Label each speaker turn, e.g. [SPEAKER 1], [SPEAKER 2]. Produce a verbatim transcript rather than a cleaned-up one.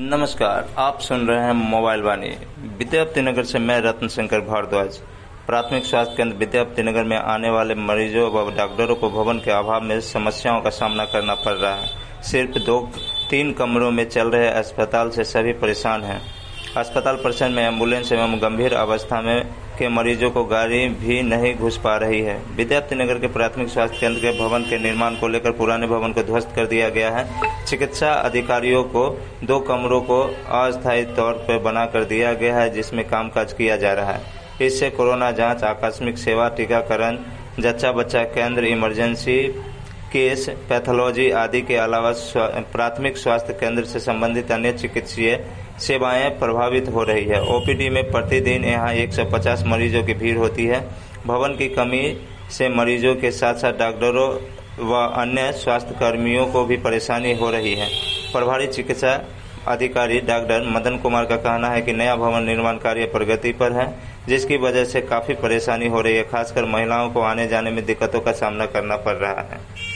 [SPEAKER 1] नमस्कार, आप सुन रहे हैं मोबाइल वाणी। विद्यापति नगर से मैं रत्न शंकर भारद्वाज। प्राथमिक स्वास्थ्य केंद्र विद्यापति नगर में आने वाले मरीजों व डॉक्टरों को भवन के अभाव में समस्याओं का सामना करना पड़ रहा है। सिर्फ दो तीन कमरों में चल रहे अस्पताल से सभी परेशान हैं। अस्पताल परिसर में एम्बुलेंस एवं गंभीर अवस्था में के मरीजों को गाड़ी भी नहीं घुस पा रही है। विद्यापति नगर के प्राथमिक स्वास्थ्य केंद्र के भवन के निर्माण को लेकर पुराने भवन को ध्वस्त कर दिया गया है। चिकित्सा अधिकारियों को दो कमरों को अस्थायी तौर पर बना कर दिया गया है, जिसमें कामकाज किया जा रहा है। इससे कोरोना जांच, आकस्मिक सेवा, टीकाकरण, जच्चा बच्चा केंद्र, इमरजेंसी केस, पैथोलॉजी आदि के अलावा प्राथमिक स्वास्थ्य केंद्र से संबंधित अन्य चिकित्सीय सेवाएं प्रभावित हो रही है। ओपीडी में प्रतिदिन यहां एक सौ पचास मरीजों की भीड़ होती है। भवन की कमी से मरीजों के साथ साथ डॉक्टरों व अन्य स्वास्थ्य कर्मियों को भी परेशानी हो रही है। प्रभारी चिकित्सा अधिकारी डॉक्टर मदन कुमार का कहना है कि नया भवन निर्माण कार्य प्रगति पर है, जिसकी वजह से काफी परेशानी हो रही है। खासकर महिलाओं को आने जाने में दिक्कतों का सामना करना पड़ रहा है।